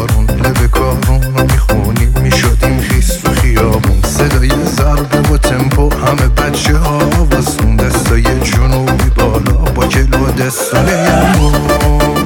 کارون لب کارون رو میخونیم میشدیم خیس تو خیابون صدای ضربه و تمپو همه بچه ها واسون دستای جنوبی بالا با کلو دستای یمون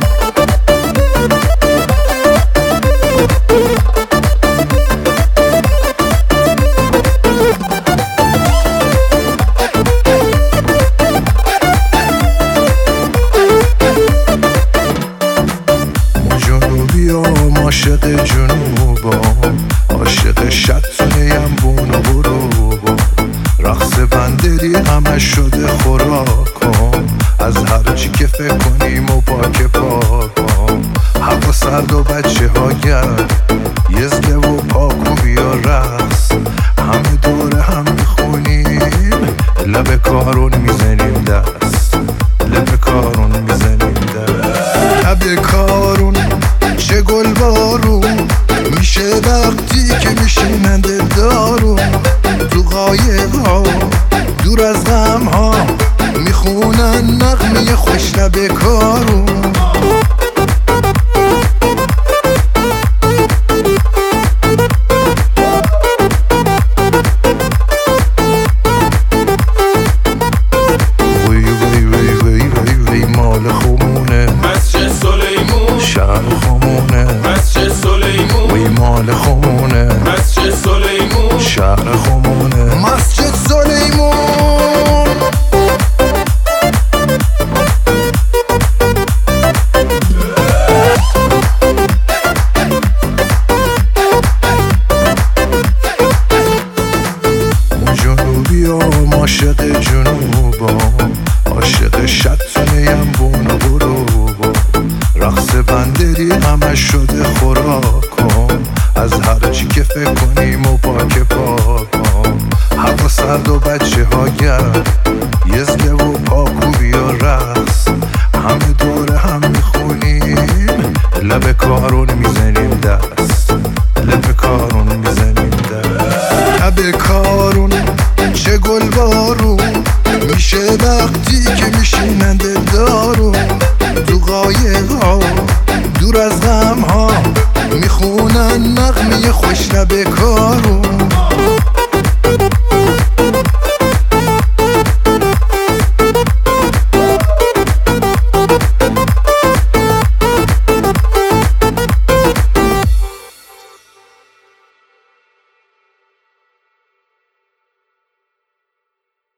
عاشق جنوبم عاشق شطونه یمبون و بروبم رقص بندری همه شده خوراکم از هر چی که فکر کنیم و پاک پاکم هوا سرد و بچه ها گرم یزده و پاکو بیا رقص همه دوره هم میخونیم لب کارون میزنیم دست لب کارون میزنیم دست لب کارون چه گل بارون میشه وقتی که میشینند دارون تو قایق ها دور از غم ها میخونن نغمه خوش لب کارون وی وی وی وی وی وی مال خمونه مسجد سلیمون شهر خمونه مسجد سلیمون وی مال خمونه مسجد سلیمون شهر خمونه مسجد سلیمون جنوبی هم عاشق جنوبم عاشق شطونه یمبون و بروبم رقص بندری همه شده خوراکم از هر چی که فکر کنیم و پاک پاکم هوا سرد و بچه ها گرم یزده و پاکو بیا رقص همه دوره هم میخونیم لب کارون میزنیم دست لب کارون میزنیم دست لب کارون چه گل بارون میشه وقتی که میشینند دارون تو قایق ها دور از غم ها میخونن نغمه خوش لب کارون